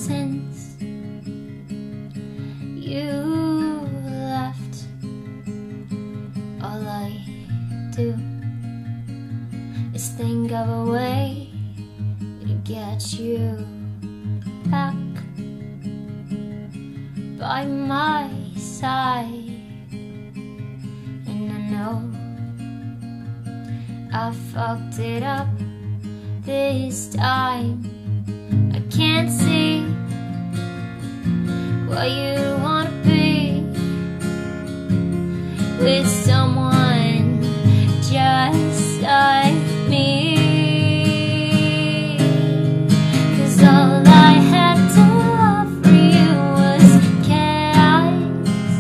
since you left. All I do is think of a way to get you back by my side. And I know I fucked it up this time. I can't see what you wanna be with someone just like me. 'Cause all I had to offer you was chaos,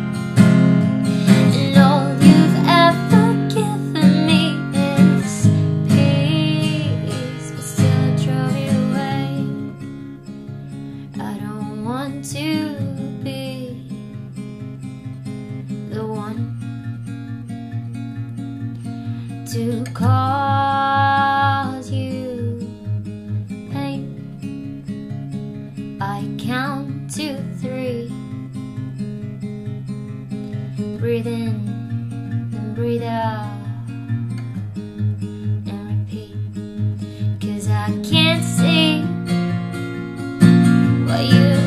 and all you've ever given me is peace. But still I drove you away. I don't want to be the one to cause you pain. I count to 3. Breathe in and breathe out and repeat. 'Cause I can't see what you